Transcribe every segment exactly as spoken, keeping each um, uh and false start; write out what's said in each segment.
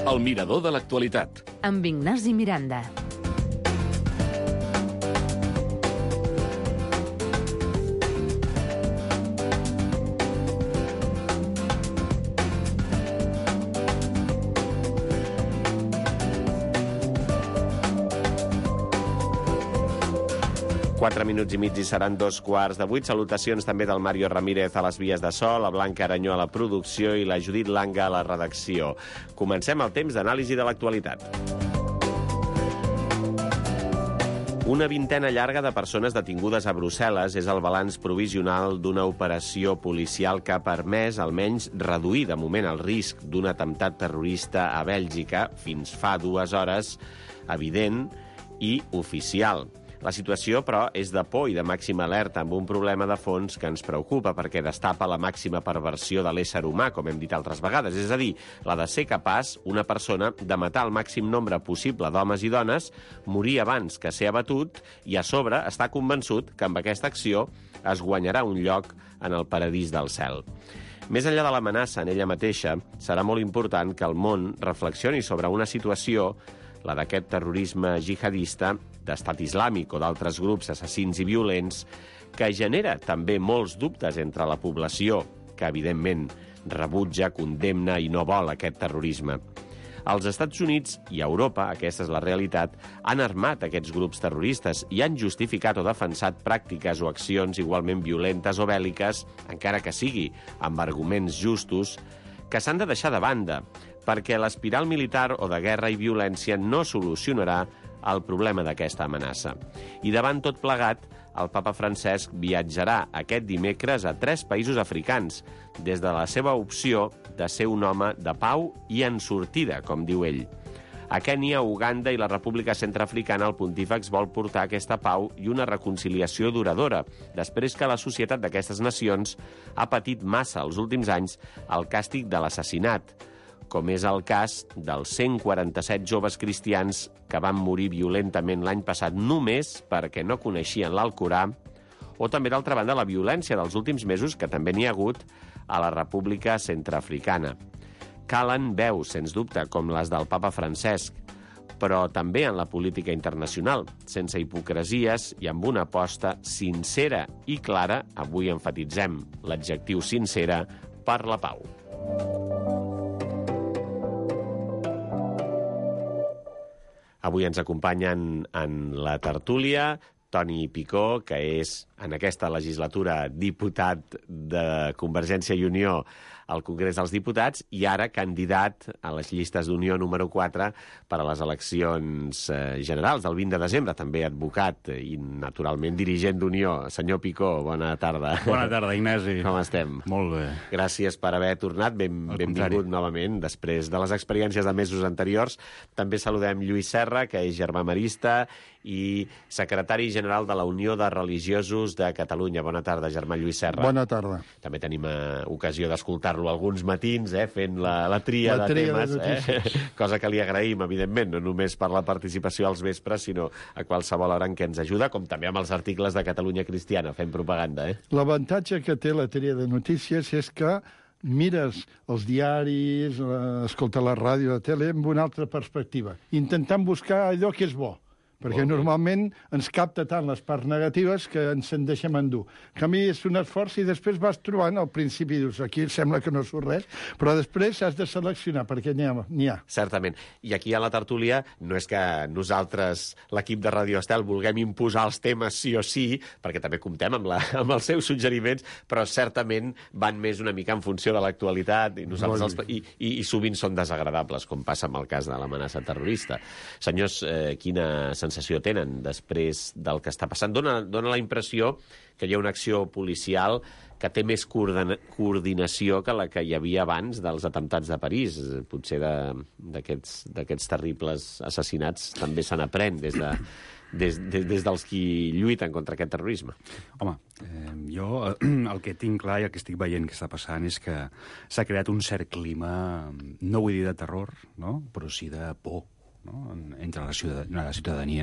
El mirador de l'actualitat. Amb Ignasi Miranda. Quatre minuts i mig i seran dos quarts de vuit. Salutacions també del Mario Ramírez a les vies de so, la Blanca Aranyó a la producció i la Judit Langa a la redacció. Comencem el temps d'anàlisi de l'actualitat. Una vintena llarga de persones detingudes a Brussel·les és el balanç provisional d'una operació policial que ha permès almenys reduir de moment el risc d'un atemptat terrorista a Bèlgica fins fa dues hores, evident i oficial. La situació, però, és de por i de màxima alerta, amb un problema de fons que ens preocupa perquè destapa la màxima perversió de l'ésser humà, com hem dit altres vegades. És a dir, la de ser capaç, una persona, de matar el màxim nombre possible d'homes i dones, morir abans que ser abatut i, a sobre, està convençut que amb aquesta acció es guanyarà un lloc en el paradís del cel. Més enllà de l'amenaça en ella mateixa, serà molt important que el món reflexioni sobre una situació, la d'aquest terrorisme jihadista, d'estat islàmic o d'altres grups assassins i violents, que genera també molts dubtes entre la població, que evidentment rebutja, condemna i no vol aquest terrorisme. Els Estats Units i Europa, aquesta és la realitat, han armat aquests grups terroristes i han justificat o defensat pràctiques o accions igualment violentes o bèl·liques, encara que sigui amb arguments justos, que s'han de deixar de banda, perquè l'espiral militar o de guerra i violència no solucionarà el problema d'aquesta amenaça. I davant tot plegat, el papa Francesc viatjarà aquest dimecres a tres països africans, des de la seva opció de ser un home de pau i en sortida, com diu ell. A Kènia, Uganda i la República Centreafricana el pontífex vol portar aquesta pau i una reconciliació duradora, després que la societat d'aquestes nacions ha patit massa els últims anys el càstig de l'assassinat, com és el cas dels cent quaranta-set joves cristians que van morir violentament l'any passat només perquè no coneixien l'Alcorà, o també, d'altra banda, la violència dels últims mesos, que també n'hi ha hagut a la República Centreafricana. Calen veus, sens dubte, com les del papa Francesc, però també en la política internacional, sense hipocresies i amb una aposta sincera i clara, avui enfatitzem l'adjectiu sincera, per la pau. Avui ens acompanyen en la tertúlia Toni Picó, que és en aquesta legislatura diputat de Convergència i Unió al Congrés dels Diputats i ara candidat a les llistes d'Unió número quatre per a les eleccions eh, generals del vint de desembre, també advocat i, naturalment, dirigent d'Unió. Senyor Picó, bona tarda. Bona tarda, Ignasi. Com estem? Molt bé. Gràcies per haver tornat. Ben, benvingut novament, després de les experiències de mesos anteriors. També saludem Lluís Serra, que és germà marista i secretari general de la Unió de Religiosos de Catalunya. Bona tarda, germà Lluís Serra. Bona tarda. També tenim eh, ocasió d'escoltar-lo alguns matins, eh, fent la, la tria la de tria temes, de eh? Cosa que li agraïm, evidentment, no només per la participació als vespres, sinó a qualsevol hora en què ens ajuda, com també amb els articles de Catalunya Cristiana, fent propaganda. Eh? L'avantatge que té la tria de notícies és que mires els diaris, eh, escolta la ràdio, la tele, amb una altra perspectiva, intentant buscar allò que és bo. Perquè normalment ens capta tant les parts negatives que ens en deixem endur. En canvi, és un esforç i després vas trobant, al principi dius, aquí sembla que no surt res, però després has de seleccionar, perquè n'hi ha, n'hi ha. Certament. I aquí a la tertúlia no és que nosaltres, l'equip de Radio Estel, vulguem imposar els temes sí o sí, perquè també comptem amb, la, amb els seus suggeriments, però certament van més una mica en funció de l'actualitat i, nosaltres els, i, i, i sovint són desagradables, com passa amb el cas de l'amenaça terrorista. Senyors, eh, quina sensació tenen després del que està passant? Dóna, dóna la impressió que hi ha una acció policial que té més coordinació que la que hi havia abans dels atemptats de París. Potser d'aquests terribles assassinats també se n'aprèn des, de, des, des, des dels qui lluiten contra aquest terrorisme. Home, eh, jo el que tinc clar i el que estic veient que està passant és que s'ha creat un cert clima, no vull dir de terror, no? Però sí de por, no? Entre la, ciutad la ciutadania.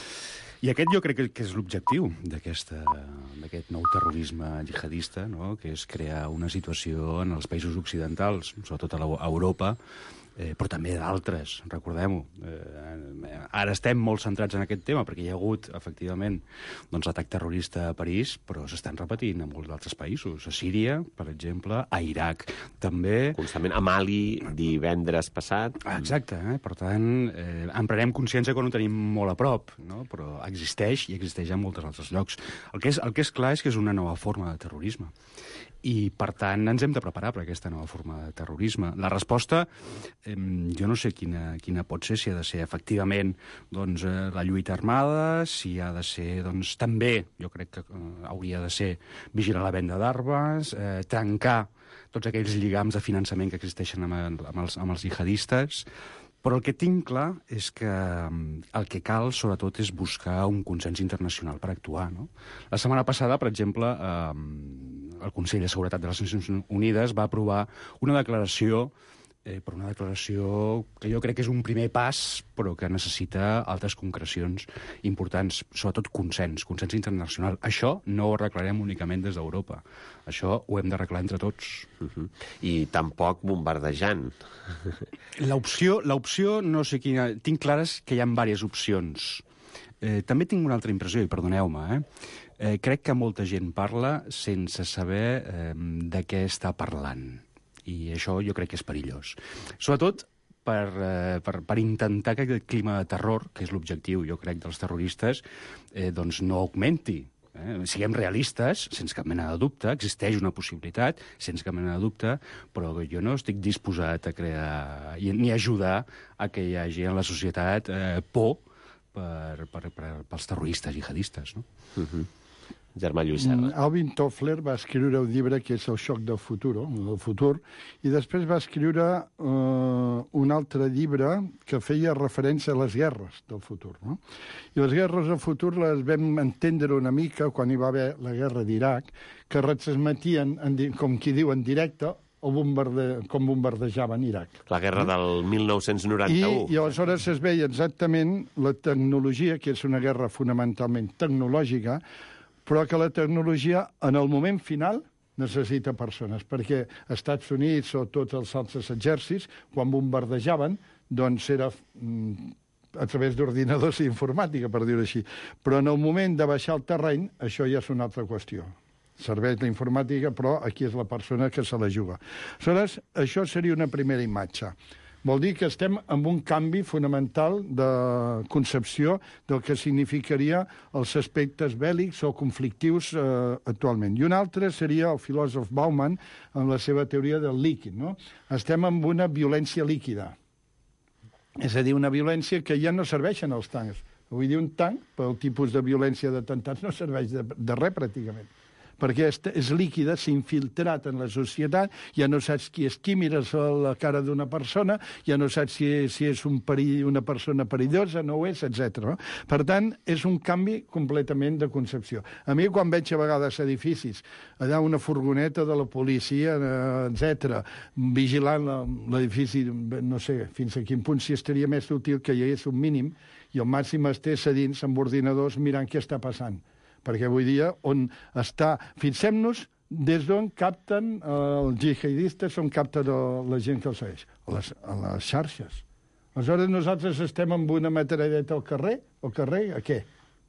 I aquest jo crec que és l'objectiu d'aquest nou terrorisme jihadista, no? Que és crear una situació en els països occidentals, sobretot a Europa, eh, però també d'altres, recordem-ho. Eh, ara estem molt centrats en aquest tema, perquè hi ha hagut, efectivament, doncs, l'atac terrorista a París, però s'estan repetint en molts d'altres països. A Síria, per exemple, a Iraq, també... Constantment. A Mali, divendres passat. Exacte, eh? Per tant, eh, en prenem consciència quan ho tenim molt a prop, no? Però existeix i existeix en molts altres llocs. El que és, el que és clar és que és una nova forma de terrorisme. I, per tant, ens hem de preparar per aquesta nova forma de terrorisme. La resposta, eh, jo no sé quina, quina pot ser, si ha de ser efectivament doncs, eh, la lluita armada, si ha de ser, doncs, també, jo crec que eh, hauria de ser vigilar la venda d'armes, eh, trencar tots aquells lligams de finançament que existeixen amb, el, amb, els, amb els jihadistes. Però el que tinc clar és que el que cal, sobretot, és buscar un consens internacional per actuar, no? La setmana passada, per exemple, eh, el Consell de Seguretat de les Nacions Unides va aprovar una declaració, eh, per una declaració que jo crec que és un primer pas, però que necessita altres concrecions importants, sobretot consens, consens internacional. Això no ho arreglarem únicament des d'Europa. Això ho hem d'arreglar entre tots. Uh-huh. I tampoc bombardejant. L'opció, l'opció, no sé quina... Tinc clares que hi ha diverses opcions. Eh, també tinc una altra impressió, i perdoneu-me, eh? Eh, crec que molta gent parla sense saber eh, de què està parlant. I això jo crec que és perillós. Sobretot per, eh, per, per intentar que aquest clima de terror, que és l'objectiu, jo crec, dels terroristes, eh, doncs no augmenti. Eh? Siguem realistes, sense cap mena de dubte, existeix una possibilitat, sense cap mena de dubte, però jo no estic disposat a crear ni a ajudar a que hi hagi en la societat eh, por per, per, per, pels terroristes jihadistes, no? Uh-huh. Germà Lluís Serra. Alvin Toffler va escriure un llibre que és El xoc del futur, del futur, i després va escriure eh, un altre llibre que feia referència a les guerres del futur, no? I les guerres del futur les vam entendre una mica quan hi va haver la guerra d'Iraq, que retransmetien, en, com qui diu, en directe, o bombarde... com bombardejaven Iraq. La guerra del mil nou-cents noranta-u. I, I aleshores es veia exactament la tecnologia, que és una guerra fonamentalment tecnològica, però que la tecnologia, en el moment final, necessita persones, perquè als Estats Units o tots els altres exèrcits, quan bombardejaven, doncs era mm, a través d'ordinadors i informàtica, per dir-ho així. Però en el moment de baixar al terreny, això ja és una altra qüestió. Serveix la informàtica, però aquí és la persona que se la juga. Aleshores, això seria una primera imatge. Vol dir que estem en un canvi fonamental de concepció del que significaria els aspectes bèl·lics o conflictius eh, actualment. I un altre seria el filòsof Bauman amb la seva teoria del líquid, no? Estem en una violència líquida. És a dir, una violència que ja no serveixen els tancs. Vull dir, un tanc, pel tipus de violència d'atemptats, no serveix de, de res, pràcticament. Perquè és, és líquida, s'ha infiltrat en la societat, ja no saps qui és qui, mires la cara d'una persona, ja no saps si, si és un perill, una persona perillosa, no ho és, etcètera. No? Per tant, és un canvi completament de concepció. A mi, quan veig a vegades edificis, allà una furgoneta de la policia, etcètera, vigilant l'edifici, no sé fins a quin punt si estaria més útil que hi hagués un mínim i el màxim estés a dins amb ordinadors mirant què està passant. Perquè avui dia on està... Fixem-nos des d'on capten eh, els jihadistes, on capten la gent que els segueix, a les, a les xarxes. Aleshores nosaltres estem amb una metralleta al carrer, al carrer, a què?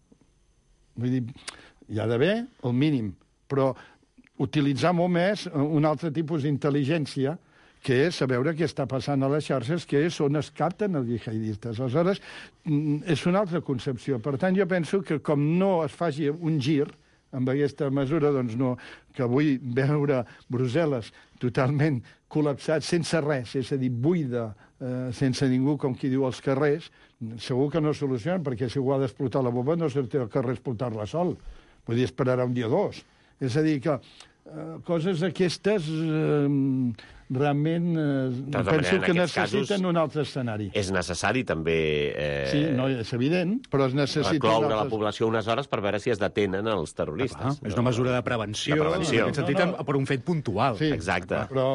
Vull dir, hi ha d'haver el mínim, però utilitzar molt més un altre tipus d'intel·ligència, que és a veure què està passant a les xarxes, que és on es capten els jihadistes. Aleshores, és una altra concepció. Per tant, jo penso que com no es faci un gir amb aquesta mesura, doncs no, que avui veure Brussel·les totalment col·lapsat, sense res, és a dir, buida, eh, sense ningú, com qui diu, als carrers, segur que no solucionen, perquè si ho ha d'explotar la bomba no sortirà al carrer a explotar-la sol. Vull dir, esperarà un dia o dos. És a dir, que eh, coses aquestes... Eh, realment eh, penso que necessiten un altre escenari. És necessari també... Eh, sí, no, és evident, però es necessita... Recloure altres... la població unes hores per veure si es detenen els terroristes. Ah, és una mesura de prevenció, de prevenció. en aquest sentit, no, no. per un fet puntual. Sí, exacte. Però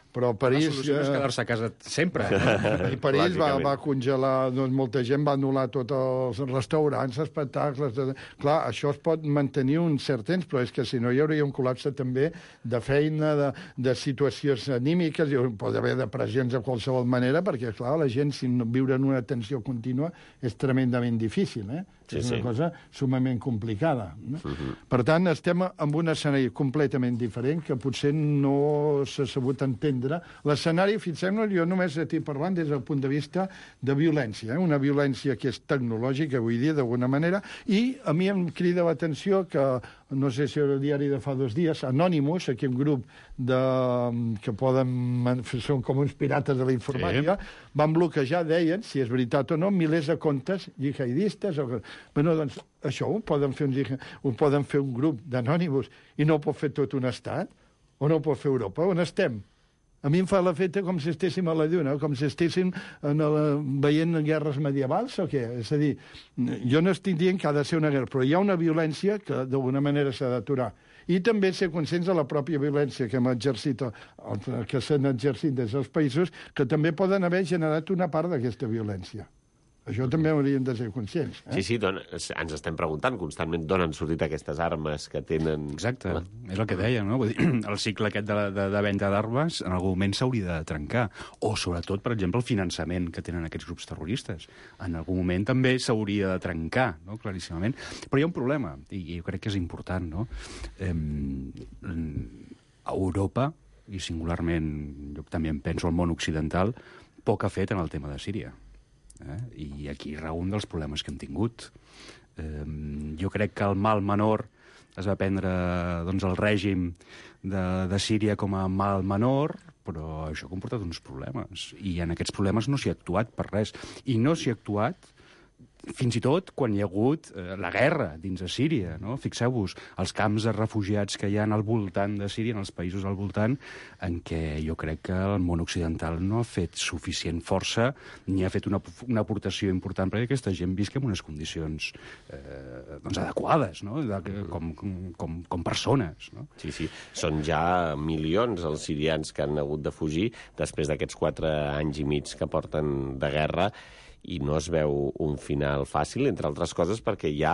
Però París... La solució no és quedar-se a casa sempre. I París va, va congelar, doncs molta gent va anul·lar tots els restaurants, espectacles... De... Clar, això es pot mantenir un cert temps, però és que si no hi hauria un col·lapse també de feina, de, de situacions anímiques, hi pot haver depressions de qualsevol manera, perquè, clar, la gent, si no viure en una tensió contínua, és tremendament difícil, eh? Sí, és una sí. cosa sumament complicada. No? Uh-huh. Per tant, estem en un escenari completament diferent que potser no s'ha sabut entendre. L'escenari, fixem-nos, jo només estic parlant des del punt de vista de violència, eh? Una violència que és tecnològica avui dia, d'alguna manera, i a mi em crida l'atenció que, no sé si era el diari de fa dos dies, Anonymous, aquí un grup de, que poden, són com uns pirates de la informàtica, sí. van bloquejar, deien, si és veritat o no, milers de comptes jihadistes. O... Bueno, doncs això ho poden fer un, ho poden fer un grup d'anònimos i no ho pot fer tot un estat? O no ho pot fer Europa? On estem? A mi em fa l'efecte com si estéssim a la lluna, com si estéssim en el, veient guerres medievals o què? És a dir, jo no estic dient que ha de ser una guerra, però hi ha una violència que d'alguna manera s'ha d'aturar. I també ser conscients de la pròpia violència que hem exercit, que s'han exercit des dels països, que també poden haver generat una part d'aquesta violència. Això també hauríem de ser conscients. Eh? Sí, sí, doncs, ens estem preguntant constantment d'on han sortit aquestes armes que tenen... Exacte, la... és el que deia, no? Vull dir, el cicle aquest de, de, de venda d'armes en algun moment s'hauria de trencar. O, sobretot, per exemple, el finançament que tenen aquests grups terroristes. En algun moment també s'hauria de trencar, no? Claríssimament. Però hi ha un problema, i jo crec que és important, no? Eh, a Europa, i singularment, jo també em penso al món occidental, poc ha fet en el tema de Síria. Eh? I aquí rau un dels problemes que hem tingut. Eh, jo crec que el mal menor es va prendre doncs, el règim de, de Síria com a mal menor, però això ha comportat uns problemes. I en aquests problemes no s'hi ha actuat per res. I no s'hi ha actuat fins i tot quan hi ha hagut eh, la guerra dins de Síria, no? Fixeu-vos, els camps de refugiats que hi ha al voltant de Síria, en els països al voltant, en què jo crec que el món occidental no ha fet suficient força ni ha fet una, una aportació important perquè aquesta gent visqui en unes condicions eh, doncs adequades, no? De, com, com, com persones. No? Sí, sí. Són ja milions els sirians que han hagut de fugir després d'aquests quatre anys i mig que porten de guerra, i no es veu un final fàcil, entre altres coses perquè hi ha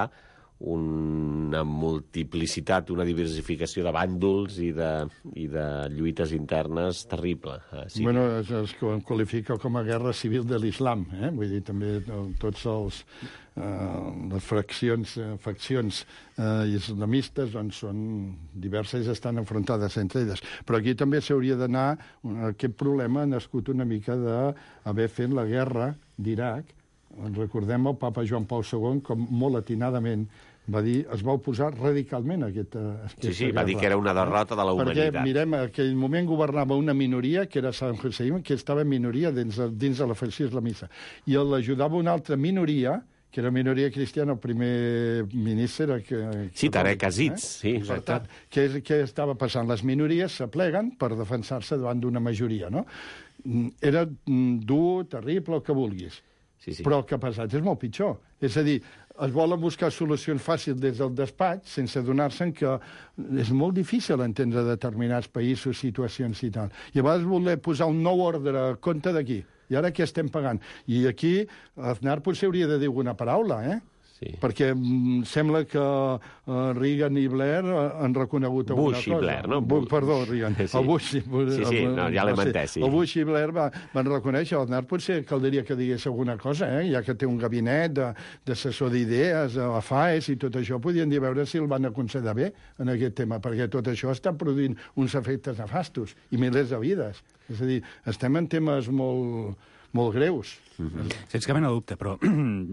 una multiplicitat, una diversificació de bàndols i de, i de lluites internes terrible. Sí. Bueno, es, es qualifica com a guerra civil de l'islam, eh? Vull dir, també tots els eh, les fraccions, eh, faccions eh, islamistes doncs, són diverses i estan enfrontades entre elles. Però aquí també s'hauria d'anar, aquest problema ha nascut una mica d'haver fet la guerra d'Iraq. Recordem el papa Joan Pau segon, com molt atinadament va dir, es va oposar radicalment a aquesta, a aquesta Sí, sí, guerra. va dir que era una derrota de la humanitat. Perquè, mirem, en aquell moment governava una minoria, que era Saddam Hussein, que estava en minoria dins, dins de la facció islamista. I l'ajudava una altra minoria, que era minoria cristiana, el primer ministre... Que, sí, Tarek Aziz, eh? Sí. Per tant, què, què estava passant? Les minories s'apleguen per defensar-se davant d'una majoria, no? Era dur, terrible, el que vulguis. Sí, sí. Però el que ha passat és molt pitjor. És a dir, es volen buscar solucions fàcils des del despatx sense adonar-se'n que és molt difícil entendre determinats països, situacions i tal. I a vegades voler posar un nou ordre a compte d'aquí. I ara què estem pagant? I aquí Aznar potser hauria de dir alguna paraula, eh? Sí. Perquè mm, sembla que uh, Reagan i Blair uh, han reconegut alguna Bush cosa. Bush i Blair, no? Bu Perdó, Reagan. Sí, el Bush, sí, sí, no, ja l'hem entès, sí. El Bush i Blair va, van reconèixer, el Aznar potser caldria que digués alguna cosa, eh? Ja que té un gabinet d'assessor d'idees, a F A E S i tot això, podien dir a veure si el van aconsellar bé en aquest tema, perquè tot això està produint uns efectes nefastos i milers de vides. És a dir, estem en temes molt, molt greus. Mm-hmm. Sense cap mena de dubte, però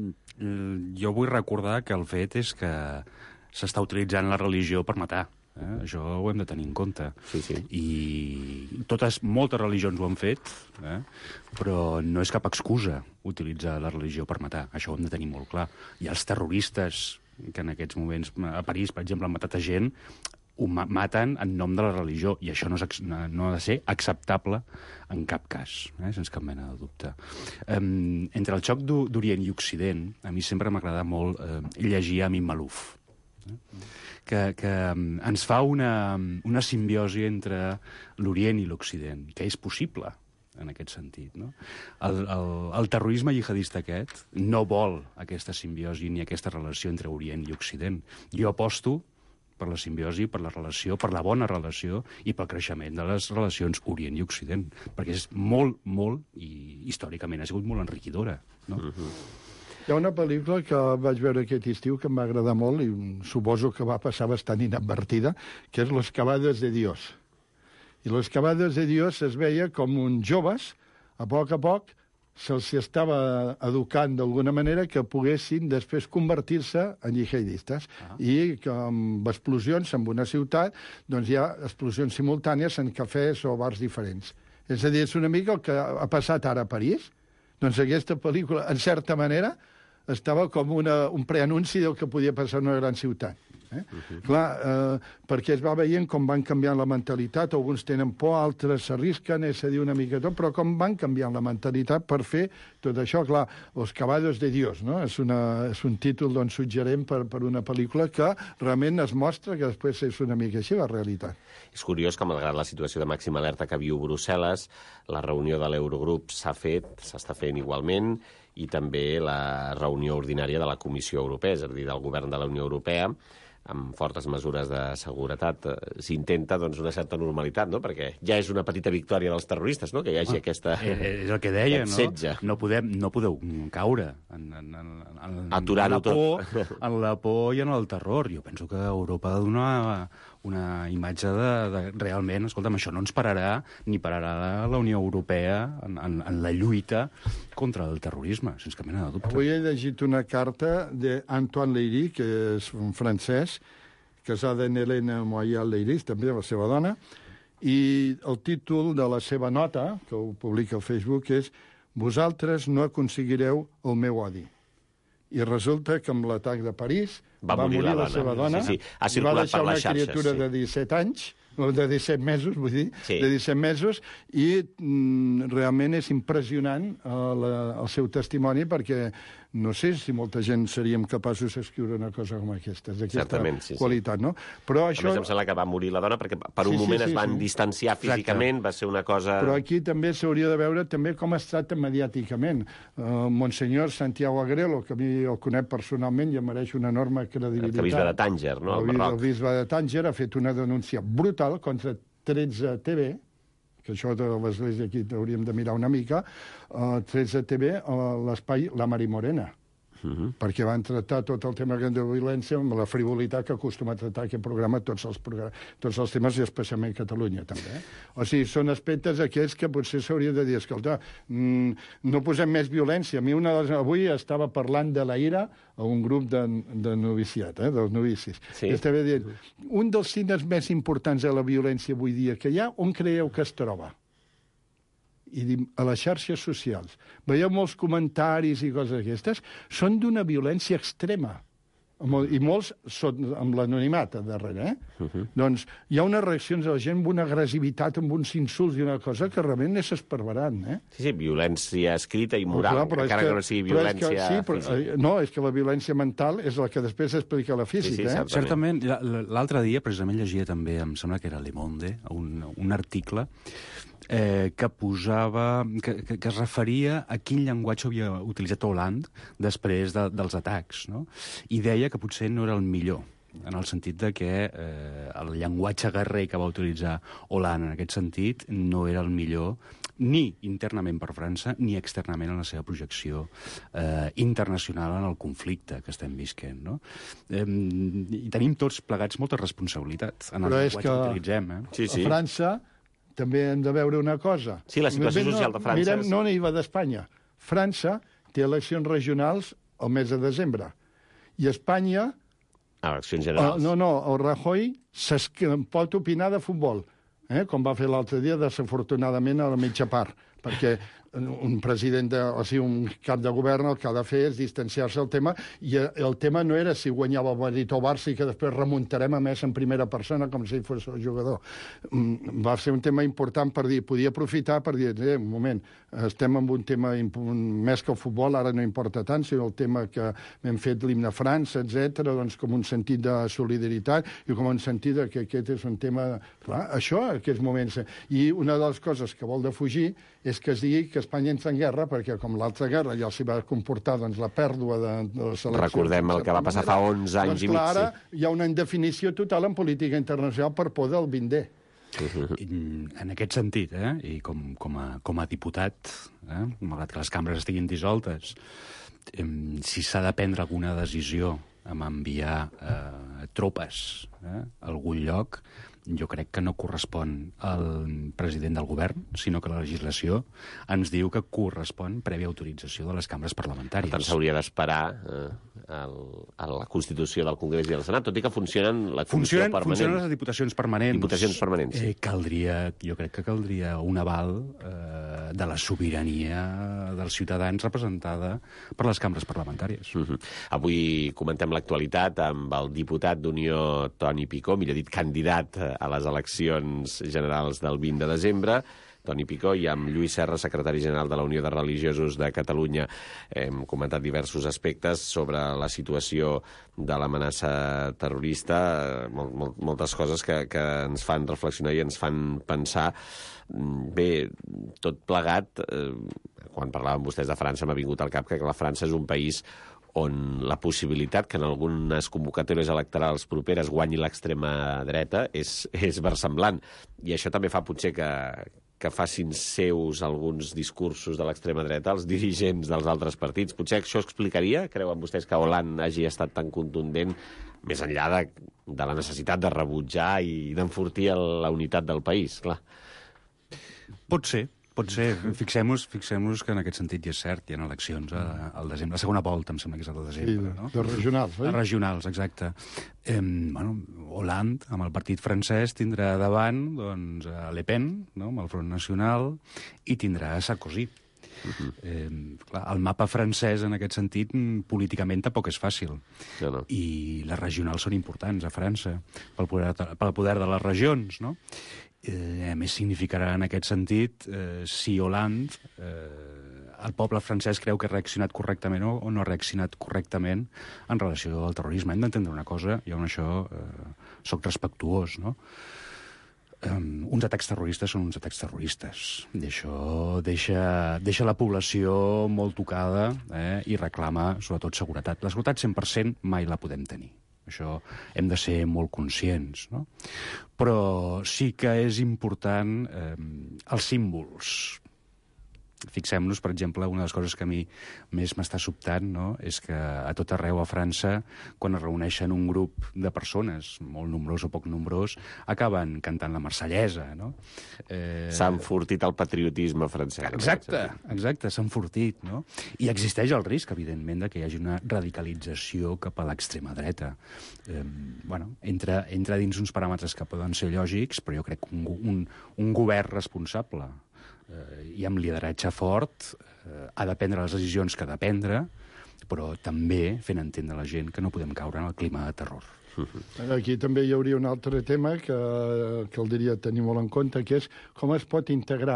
jo vull recordar que el fet és que s'està utilitzant la religió per matar. Eh? Això ho hem de tenir en compte. Sí, sí. I totes, moltes religions ho han fet, eh? Però no és cap excusa utilitzar la religió per matar. Això ho hem de tenir molt clar. I els terroristes que en aquests moments a París, per exemple, han matat a gent, ho maten en nom de la religió, i això no, és, no ha de ser acceptable en cap cas, eh? Sense cap mena de dubte. Um, entre el xoc d'Orient i Occident, a mi sempre m'ha agradat molt uh, llegir Amin Malouf. que, que ens fa una, una simbiosi entre l'Orient i l'Occident, que és possible en aquest sentit. No? El, el, el terrorisme jihadista aquest no vol aquesta simbiosi ni aquesta relació entre Orient i Occident. Jo aposto per la simbiosi, per la relació, per la bona relació i pel creixement de les relacions Orient i Occident, perquè és molt, molt, i històricament ha sigut molt enriquidora. No? Mm-hmm. Hi ha una pel·lícula que vaig veure aquest estiu que em va agradar molt i suposo que va passar bastant inadvertida, que és Los Cavados de Dios. I Los Cavados de Dios es veia com uns joves, a poc a poc, se'ls estava educant d'alguna manera que poguessin després convertir-se en jihadistes. Ah. I que amb explosions en una ciutat doncs hi ha explosions simultànies en cafès o bars diferents. És a dir, és una mica el que ha passat ara a París. Doncs aquesta pel·lícula, en certa manera, estava com una, un preanunci del que podia passar en una gran ciutat. Eh? Uh-huh. Clar, eh, perquè es va veient com van canviant la mentalitat, alguns tenen por, altres s'arrisquen, és a dir, una mica tot, però com van canviant la mentalitat per fer tot això. Clar, Los Cavados de Dios, no? És, una, és un títol doncs, suggerent per, per una pel·lícula que realment es mostra que després és una mica així la realitat. És curiós que, malgrat la situació de màxima alerta que viu Brussel·les, la reunió de l'Eurogrup s'ha fet, s'està fent igualment, i també la reunió ordinària de la Comissió Europea, és a dir, del govern de la Unió Europea, amb fortes mesures de seguretat, eh, s'intenta doncs, una certa normalitat, no? Perquè ja és una petita victòria dels terroristes, no? Que hi hagi ah, aquesta... És el que deia, no? Setge. No, podem, no podeu caure en, en, en, en, aturar-ho tot. En la por i en el terror. Jo penso que Europa ha de donar una imatge de, de realment, escolta'm, això no ens pararà, ni pararà la Unió Europea en, en, en la lluita contra el terrorisme, sense cap mena de dubte. Avui he llegit una carta d'Antoine Leiry, que és un francès, casada amb Helena Moyal Leiry, també la seva dona, i el títol de la seva nota, que ho publica al Facebook, és «Vosaltres no aconseguireu el meu odi». I resulta que amb l'atac de París va, va morir, morir la, la seva dona, sí, sí. Ha i va deixar per una xarxes, criatura sí. de disset anys, de disset mesos, vull dir, sí. de disset mesos, i mm, realment és impressionant eh, la, el seu testimoni, perquè no sé si molta gent seríem capaços d'escriure una cosa com aquesta, d'aquesta sí, qualitat, sí. no? Però això... A més, em sembla que va morir la dona perquè per un sí, moment sí, sí, es van sí. distanciar físicament, Exacte. Va ser una cosa... Però aquí també s'hauria de veure també com es tracta mediàticament. Uh, Monsenyor Santiago Agrelo, que a mi el conec personalment i em mereix una enorme credibilitat. El bisbe de Tànger, no? El, el, el bisbe de Tànger ha fet una denúncia brutal contra tretze T V, que això de l'Església aquí hauríem de mirar una mica, uh, tretze T V, uh, l'espai La Mari Morena, uh-huh. perquè van tractar tot el tema de violència amb la frivolitat que acostuma a tractar aquest programa, tots els, tots els temes, i especialment Catalunya, també. Eh? O sigui, són aspectes aquests que potser s'hauria de dir, escolta, mm, no posem més violència. A mi una de les... Avui estava parlant de la ira a un grup de, de noviciat, eh, dels novicis. Sí. Estava dient, un dels signes més importants de la violència avui dia que hi ha, on creieu que es troba? I dic, a les xarxes socials. Veieu molts comentaris i coses d'aquestes, són d'una violència extrema. I molts són amb l'anonimat a darrere, eh? Uh-huh. Doncs hi ha unes reaccions de la gent amb una agressivitat, amb uns insults i una cosa que realment és esparverant, eh? Sí, sí, violència escrita i moral, oh, clar, encara que, que no sigui violència... Que, sí, però, no, és que la violència mental és la que després explica la física, sí, sí, eh? Certament. L'altre dia, precisament, llegia també, em sembla que era Le Monde, un, un article eh, que posava, que, que, que es referia a quin llenguatge havia utilitzat Hollande després de, dels atacs, no? I deia que potser no era el millor, en el sentit de que eh, el llenguatge guerrer que va utilitzar Hollande en aquest sentit no era el millor ni internament per França ni externament en la seva projecció eh, internacional en el conflicte que estem visquent, no? Eh, I tenim tots plegats molta responsabilitat en el Però llenguatge que, que utilitzem. Eh? Sí, sí. A França també hem de veure una cosa. Sí, la situació no, social de França... Mirem, és... no n'hi va d'Espanya. França té eleccions regionals al mes de desembre. I Espanya... Eleccions generals. Uh, no, no, el Rajoy pot opinar de futbol, eh? com va fer l'altre dia, desafortunadament, a la mitja part. perquè un president, de, o sigui, un cap de govern el que ha de fer és distanciar-se del tema, i el tema no era si guanyava el Madrid o Barça i que després remuntarem a més en primera persona com si fos el jugador. Va ser un tema important per dir, podia aprofitar per dir, eh, un moment, estem en un tema més que el futbol, ara no importa tant, sinó el tema que hem fet l'himne a França, etcètera, doncs com un sentit de solidaritat i com un sentit que aquest és un tema... Clar, això, aquests moments... I una de les coses que vol defugir és que es digui que Espanya entra en guerra, perquè com l'altra guerra ja s'hi va comportar doncs, la pèrdua de, de les eleccions... Recordem el que va passar fa onze anys doncs, i mig. Clar, ara sí. Hi ha una indefinició total en política internacional per por del vindé. En aquest sentit, eh, i com, com, a, com a diputat, eh, malgrat que les cambres estiguin dissoltes, eh, si s'ha de prendre alguna decisió amb enviar eh, tropes eh, a algun lloc, jo crec que no correspon al president del govern, sinó que la legislació ens diu que correspon prèvia autorització de les cambres parlamentàries. Per tant, s'hauria d'esperar eh, el, a la Constitució del Congrés i del Senat, tot i que funcionen la Comissió funcionen, Permanent. Funcionen les diputacions permanents. Diputacions permanents, sí. Eh, caldria, jo crec que caldria un aval eh, de la sobirania dels ciutadans representada per les cambres parlamentàries. Uh-huh. Avui comentem l'actualitat amb el diputat d'Unió, Toni Picó, millor dit, candidat a les eleccions generals del vint de desembre, Toni Picó, i amb Lluís Serra, secretari general de la Unió de Religiosos de Catalunya. Hem comentat diversos aspectes sobre la situació de l'amenaça terrorista, molt, molt, moltes coses que, que ens fan reflexionar i ens fan pensar. Bé, tot plegat, eh, quan parlàvem vostès de França, m'ha vingut al cap que la França és un país on la possibilitat que en algunes convocatòries electorals properes guanyi l'extrema dreta és, és versemblant. I això també fa potser que, que facin seus alguns discursos de l'extrema dreta els dirigents dels altres partits. Potser això explicaria, creuen vostès, que Hollande hagi estat tan contundent, més enllà de, de la necessitat de rebutjar i d'enfortir la unitat del país, clar. Pot ser. Pot ser. Fixem-nos fixem que en aquest sentit ja és cert, hi ha eleccions a, al desembre. La segona volta, em sembla que és al desembre. Sí, no? de regionals, eh? De regionals, exacte. Eh, bueno, Hollande, amb el partit francès, tindrà davant doncs, a Le Pen, no? Amb el Front Nacional, i tindrà Sarkozy. Uh-huh. eh, clar, el mapa francès, en aquest sentit, políticament tampoc és fàcil. No, no. I les regionals són importants a França, pel poder, pel poder de les regions, no? Eh, a més, significarà en aquest sentit eh, si Hollande, eh, el poble francès creu que ha reaccionat correctament o, o no ha reaccionat correctament en relació al terrorisme. Hem d'entendre una cosa, jo en això eh, soc respectuós, no? Eh, uns atacs terroristes són uns atacs terroristes. I això deixa, deixa la població molt tocada eh, i reclama, sobretot, seguretat. La seguretat cent per cent mai la podem tenir. Això hem de ser molt conscients, no? Però sí que és important eh, els símbols. Fixem-nos, per exemple, una de les coses que a mi més m'està sobtant, no?, és que a tot arreu a França, quan es reuneixen un grup de persones, molt nombrós o poc nombrós, acaben cantant la marsellesa, no? Eh... S'ha enfortit el patriotisme francès. Exacte, exacte, s'ha enfortit, no? I existeix el risc, evidentment, de que hi hagi una radicalització cap a l'extrema dreta. Eh, bueno, entra, entra dins uns paràmetres que poden ser lògics, però jo crec que un, un, un govern responsable eh, i amb lideratge fort eh, ha de prendre les decisions que ha de prendre, però també fent entendre a la gent que no podem caure en el clima de terror. Aquí també hi hauria un altre tema que caldria tenir molt en compte, que és com es pot integrar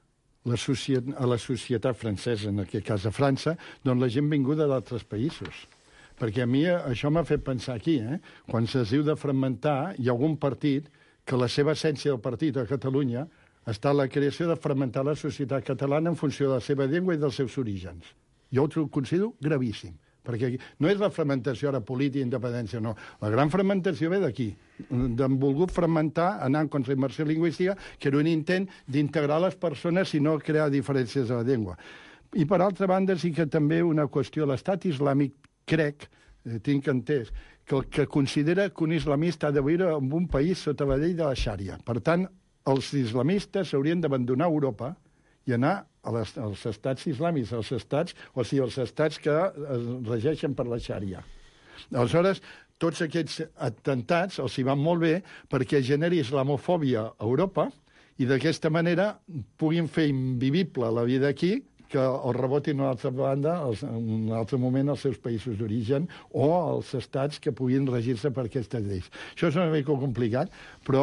la societat, a la societat francesa, en aquest cas a França, doncs la gent vinguda d'altres països. Perquè a mi això m'ha fet pensar aquí, eh? Quan es diu de fragmentar, hi ha algun partit que la seva essència del partit a Catalunya està en la creació de fragmentar la societat catalana en funció de la seva llengua i dels seus orígens. Jo ho considero gravíssim, perquè no és la fragmentació ara política, independència, no. La gran fragmentació ve d'aquí. Han volgut fragmentar, anar en contra immersió lingüística, que era un intent d'integrar les persones i no crear diferències a la llengua. I, per altra banda, sí que també una qüestió, l'estat islàmic, crec, eh, tinc entès, que el que considera que un islamista ha de viure en un país sota la llei de la xària. Per tant, els islamistes s'haurien d'abandonar Europa i anar a les, als estats islàmics, als estats, o sigui, als estats que es regeixen per la xària. Aleshores, tots aquests atemptats els hi van molt bé perquè generi islamofòbia a Europa i d'aquesta manera puguin fer invivible la vida aquí, que el rebotin a una altra banda, en un altre moment, als seus països d'origen o als estats que puguin regir-se per aquestes lleis. Això és una mica complicat,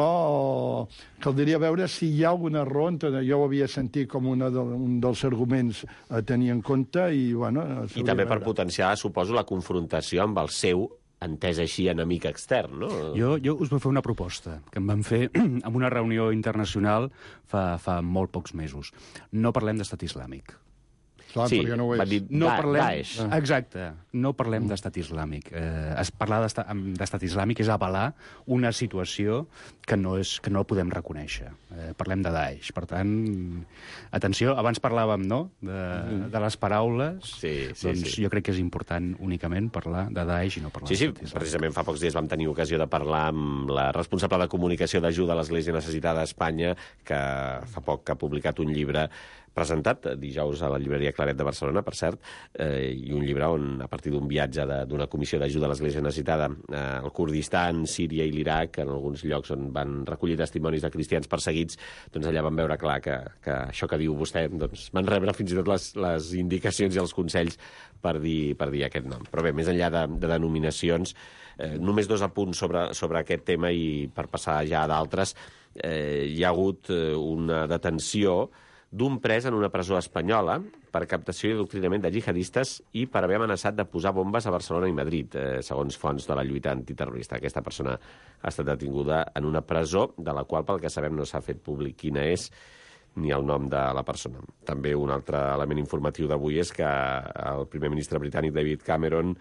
però caldria veure si hi ha alguna raó. Jo ho havia sentit com una de, un dels arguments a tenir en compte i, bueno... I també per potenciar, suposo, la confrontació amb el seu entès així enemic extern, no? Jo, jo us vull fer una proposta que em van fer en una reunió internacional fa, fa molt pocs mesos. No parlem d'estat islàmic. Clar, sí, perquè no ho és. va dir No da parlem, Daesh. exacte, no parlem d'estat islàmic. Eh, es parlar d'estat islàmic és avalar una situació que no, és, que no podem reconèixer. Eh, parlem de Daesh. Per tant, atenció, abans parlàvem, no?, de, de les paraules. Sí, sí, doncs sí. jo crec que és important únicament parlar de Daesh i no parlar Sí, sí, d'estat islàmic. precisament fa pocs dies vam tenir ocasió de parlar amb la responsable de comunicació d'ajuda a l'Església Necessitada a Espanya, que fa poc que ha publicat un llibre presentat dijous a la llibreria Claret de Barcelona, per cert, eh, i un llibre on, a partir d'un viatge d'una comissió d'ajuda a l'Església Necessitada eh, al Kurdistan, Síria i l'Iraq, en alguns llocs on van recollir testimonis de cristians perseguits, doncs allà van veure clar que, que això que diu vostè, doncs van rebre fins i tot les, les indicacions i els consells per dir, per dir aquest nom. Però bé, més enllà de, de denominacions, eh, només dos apunts sobre, sobre aquest tema i per passar ja a d'altres, eh, hi ha hagut eh, una detenció d'un pres en una presó espanyola per captació i adoctrinament de jihadistes i per haver amenaçat de posar bombes a Barcelona i Madrid, eh, segons fonts de la lluita antiterrorista. Aquesta persona ha estat detinguda en una presó, de la qual, pel que sabem, no s'ha fet públic quina és ni el nom de la persona. També un altre element informatiu d'avui és que el primer ministre britànic David Cameron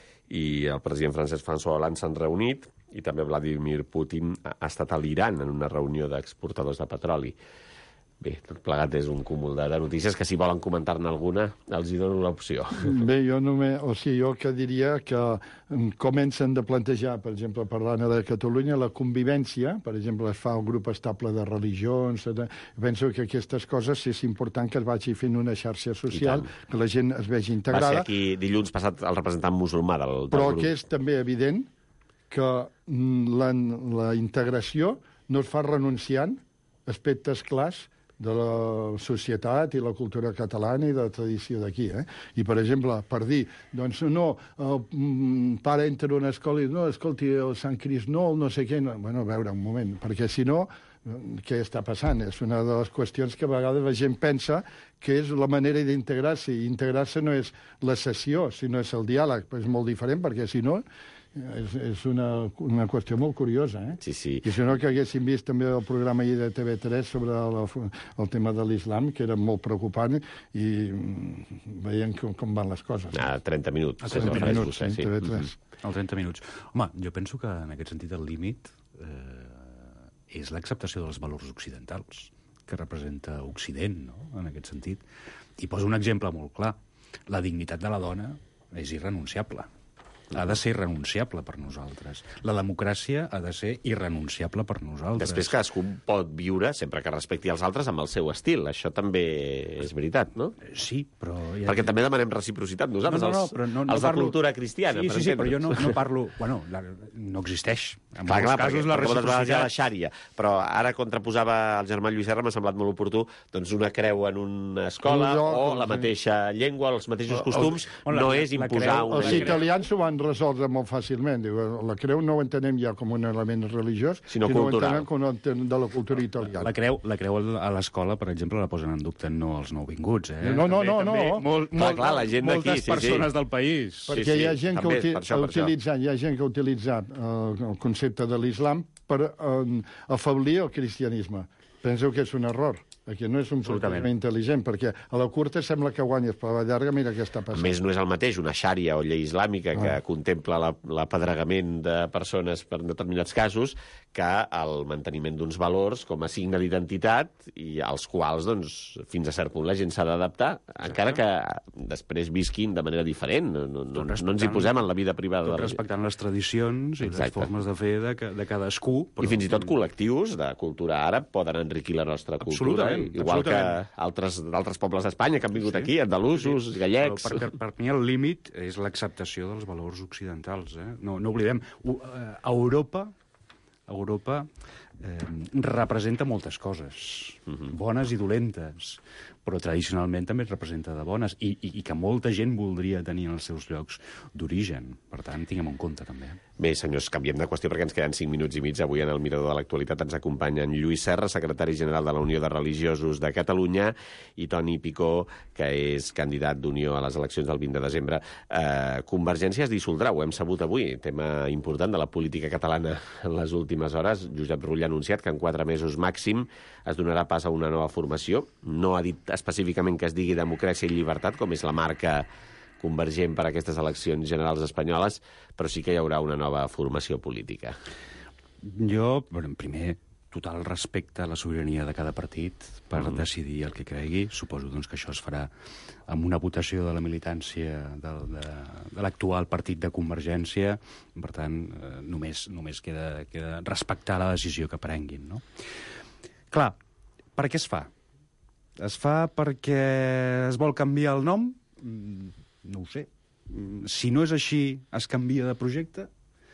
i el president francès François Hollande s'han reunit i també Vladimir Putin ha estat a l'Iran en una reunió d'exportadors de petroli. Bé, tot plegat és un cúmul de, de notícies que si volen comentar-ne alguna els hi dono l'opció. Bé, jo només, o sigui, jo que diria que comencen de plantejar, per exemple, parlant de Catalunya, la convivència, per exemple, es fa un grup estable de religions, penso que aquestes coses és important que es vagi fent una xarxa social, que la gent es vegi integrada. Va ser aquí dilluns passat el representant musulmà del, del però grup. que és també evident que la, la integració no es fa renunciant aspectes clars de la societat i la cultura catalana i de la tradició d'aquí. Eh? I, per exemple, per dir, doncs, no, el pare entra a una escola i no, escolti, el Sant Crist no, no sé què... No. Bueno, a veure, un moment, perquè si no, què està passant? És una de les qüestions que a vegades la gent pensa que és la manera d'integrar-se. I integrar-se no és la sessió, sinó és el diàleg. Però és molt diferent, perquè si no... És, és una, una qüestió molt curiosa, eh? Sí, sí. I si no, que haguéssim vist també el programa ahir de T V tres sobre el, el tema de l'islam, que era molt preocupant, i veiem com, com van les coses. A trenta minuts. A trenta minuts, sí, T V tres. Al trenta minuts. Home, jo penso que en aquest sentit el límit eh, és l'acceptació dels valors occidentals que representa Occident, no?, en aquest sentit. I poso un exemple molt clar. La dignitat de la dona és irrenunciable. Ha de ser irrenunciable per nosaltres. La democràcia ha de ser irrenunciable per nosaltres. Després cadascú pot viure, sempre que respecti els altres, amb el seu estil. Això també és veritat, no? Sí, però... Ja... Perquè també demanem reciprocitat nosaltres, no, no, no, els, però no, no els de parlo... cultura cristiana, sí, per sí, sí, però jo no, no parlo... Bueno, la, no existeix. En clar, clar, casos, perquè, la perquè moltes vegades hi ha la reciprocitat... xària, però ara contraposava el germà Lluís Serra, m'ha semblat molt oportú, doncs una creu en una escola lloc, o la sí. mateixa llengua, els mateixos O- costums, o la- no és la imposar creu- una Els llei. italians ho van resoldre molt fàcilment. Diu, la creu no ho entenem ja com un element religiós, Sinó sinó cultural. ho entenem com un element de la cultura italiana. La creu, la creu a l'escola, per exemple, la posen en dubte no els nouvinguts, eh? No, no, També- no, també no. Molt, Clar, molt, clar, la gent d'aquí, moltes sí, sí. persones del país. Perquè sí, hi ha gent també, que uti per això, ha per això. utilitzat, hi ha gent que ha utilitzat eh, el concepte de l'islam per eh, afeblir el cristianisme. Penso que és un error. Aquí no és un plantejament intel·ligent, perquè a la curta sembla que guanyes, però a la llarga mira què està A passant. més, no és el mateix una xària o llei islàmica que Ah. contempla la- l'apedregament de persones per determinats casos que el manteniment d'uns valors com a signe d'identitat i als quals, doncs, fins a cert punt la gent s'ha d'adaptar, encara que després visquin de manera diferent. No, no, no, no ens hi posem en la vida privada Tot de la gent. respectant les tradicions i Exacte. les formes de fer de, ca- de cadascú. I fins i tot col·lectius de cultura àrab poden enriquir la nostra cultura, Absolutament, igual absolutament. que altres d'altres pobles d'Espanya que han vingut Sí. aquí, andalusos, gallecs... Però per, per mi el límit és l'acceptació dels valors occidentals. Eh? No, no oblidem, U- eh, a Europa, a Europa eh, representa moltes coses, uh-huh. bones i dolentes, però tradicionalment també es representa de bones i, i, i que molta gent voldria tenir en els seus llocs d'origen. Per tant, tinguem en compte, també. Bé, senyors, canviem de qüestió perquè ens queden cinc minuts i mig. Avui en el Mirador de l'Actualitat ens acompanyen Lluís Serra, secretari general de la Unió de Religiosos de Catalunya, i Toni Picó, que és candidat d'Unió a les eleccions del vint de desembre. Eh, Convergència es dissoldrà, ho hem sabut avui, tema important de la política catalana en les últimes hores. Josep Rull ha anunciat que en quatre mesos màxim es donarà pas a una nova formació. No ha dit específicament que es digui Democràcia i Llibertat, com és la marca convergent per a aquestes eleccions generals espanyoles, però sí que hi haurà una nova formació política. Jo, bueno, primer, total respecte a la sobirania de cada partit per mm. decidir el que cregui. Suposo doncs, que això es farà amb una votació de la militància de, de, de l'actual partit de Convergència. Per tant, eh, només, només queda, queda respectar la decisió que prenguin, no? Clar, per què es fa? Es fa perquè es vol canviar el nom? No ho sé. Si no és així, es canvia de projecte?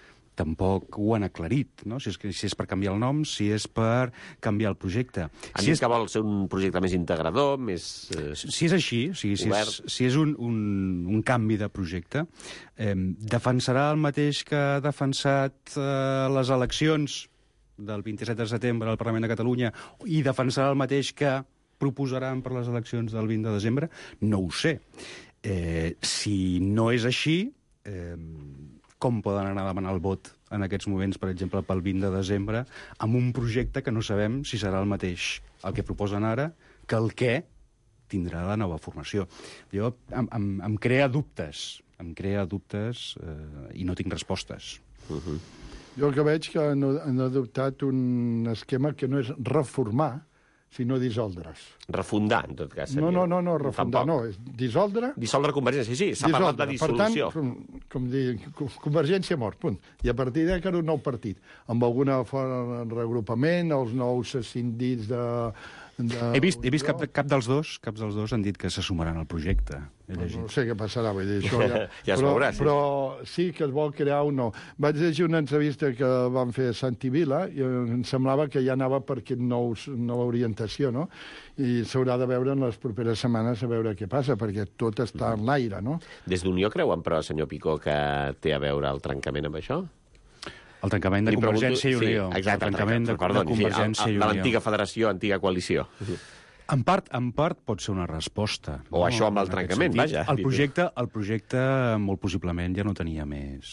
Tampoc ho han aclarit, no? Si és, que, si és per canviar el nom, si és per canviar el projecte. Han si dit és... que vol ser un projecte més integrador, més eh, Si és així, si, si, és, si és un, un, un canvi de projecte, eh, defensarà el mateix que ha defensat eh, les eleccions del vint-i-set de setembre al Parlament de Catalunya i defensarà el mateix que proposaran per les eleccions del vint de desembre? No ho sé. Eh, si no és així, eh, com poden anar a demanar el vot en aquests moments, per exemple, pel vint de desembre, amb un projecte que no sabem si serà el mateix el que proposen ara que el que tindrà la nova formació? Jo, em, em, em crea dubtes, em crea dubtes eh, i no tinc respostes. Uh-huh. Jo el que veig que han, han adoptat un esquema que no és reformar, sinó dissoldre's. Refundar, en tot cas. Seria. No, no, no, no refundar, Tampoc. no, és dissoldre... Dissoldre Convergència, sí, s'ha parlat de dissolució. Per tant, com, com dir, Convergència mort, punt. I a partir d'ara que era un nou partit, amb alguna reagrupament, els nous escindits de... de he vist, he vist cap, cap dels dos, cap dels dos han dit que se sumaran al projecte. No, no sé què passarà, vull dir, això ja... ja es però, veurà, sí. Però sí que es vol crear un nou. Vaig llegir una entrevista que van fer a Santi Vila i em semblava que ja anava per aquest nou, nova orientació, no? I s'haurà de veure en les properes setmanes a veure què passa, perquè tot està en l'aire, no? Des d'Unió creuen, però, senyor Picó, que té a veure el trencament amb això? El tancament de Li Convergència pregunto... i Unió. Sí, exacte, el tancament de, perdoni, de Convergència sí, el, el, i Unió. de l'antiga federació, antiga coalició. En part, en part pot ser una resposta. O no? Això amb el trencament, vaja. El projecte, el projecte, molt possiblement, ja no tenia més,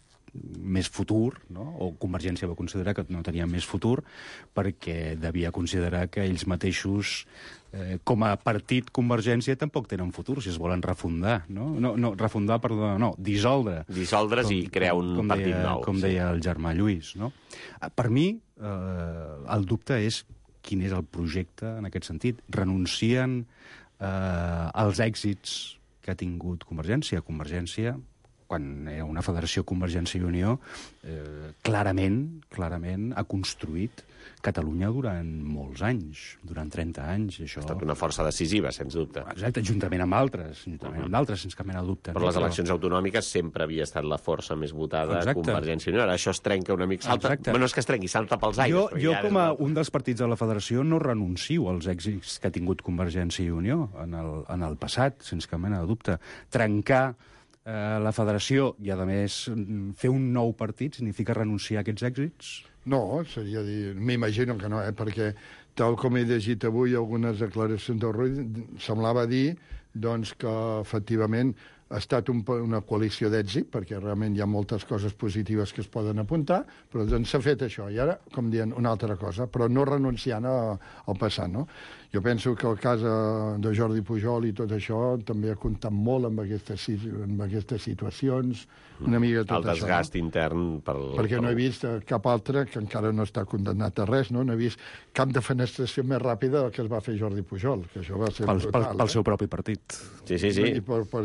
més futur, no? O Convergència va considerar que no tenia més futur perquè devia considerar que ells mateixos, eh, com a partit Convergència, tampoc tenen futur, si es volen refundar, no? No, no refundar, perdó, no, dissoldre. Dissoldre's com, i crear un com partit deia, nou. Com sí. deia el germà Lluís, no? Per mi, eh, el dubte és quin és el projecte en aquest sentit. Renuncien eh, als èxits que ha tingut Convergència. Convergència, quan era una federació Convergència i Unió, eh, clarament, clarament ha construït Catalunya durant molts anys, durant trenta anys. Això... Ha estat una força decisiva, sens dubte. Exacte, juntament amb altres, juntament uh-huh. amb d'altres, sense cap mena de dubte. Però no? les eleccions autonòmiques sempre havia estat la força més votada a Convergència i Unió. Ara això es trenca una mica... Salta... Bueno, és que es trenqui, salta pels aires. Jo, jo com a un dels partits de la federació, no renuncio als èxits que ha tingut Convergència i Unió en el, en el passat, sense cap mena de dubte. Trencar eh, la federació i, a més, fer un nou partit significa renunciar a aquests èxits? No, seria dir... M'imagino que no, eh? Perquè tal com he llegit avui algunes declaracions del Rull, semblava dir doncs, que efectivament ha estat un, una coalició d'èxit, perquè realment hi ha moltes coses positives que es poden apuntar, però doncs s'ha fet això. I ara, com dient, una altra cosa, però no renunciant a, al passat, no? Jo penso que el cas de Jordi Pujol i tot això també ha comptat molt amb aquestes, amb aquestes situacions, una mica tot el desgast això, no? intern pel... Perquè no he vist cap altre que encara no està condemnat a res, no? No he vist cap defenestració més ràpida del que es va fer Jordi Pujol, que això va ser pel, brutal. Pel, pel eh? seu propi partit. Sí, sí, sí. I pel partit i per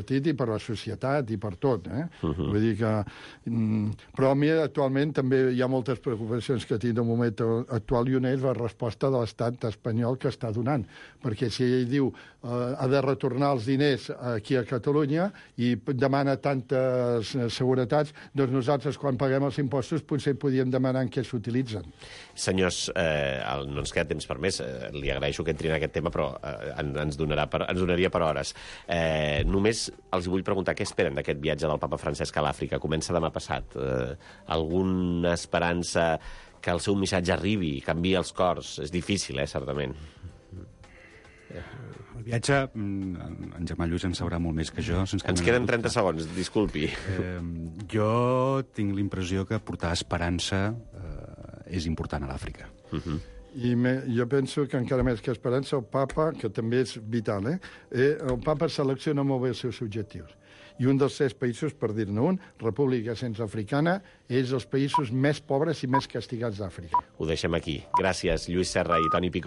per la societat i per tot, eh? Uh-huh. Vull dir que... Mm, però a mi, actualment, també hi ha moltes preocupacions que tinc de moment actual, i una és la resposta de l'estat espanyol que està donant. Perquè si ell diu eh, ha de retornar els diners aquí a Catalunya i demana tantes seguretats, doncs nosaltres, quan paguem els impostos, potser podíem demanar en què s'utilitzen. Senyors, eh, el, no ens queda temps per més. Eh, li agraeixo que entri en aquest tema, però eh, ens, donarà per, ens donaria per hores. Eh, només els vull preguntar què esperen d'aquest viatge del papa Francesc a l'Àfrica. Comença demà passat. Eh, alguna esperança que el seu missatge arribi i canviï els cors? És difícil, eh, certament. El viatge, en Germà Lluís en sabrà molt més que jo. Ens queden trenta segons, disculpi. Eh, jo tinc la impressió que portar esperança eh, és important a l'Àfrica. Uh-huh. I me, jo penso que encara més que esperança, el papa, que també és vital, eh? eh el papa selecciona molt bé els seus objectius. I un dels tres països, per dir-ne un, República Centreafricana, és els països més pobres i més castigats d'Àfrica. Ho deixem aquí. Gràcies, Lluís Serra i Toni Picó.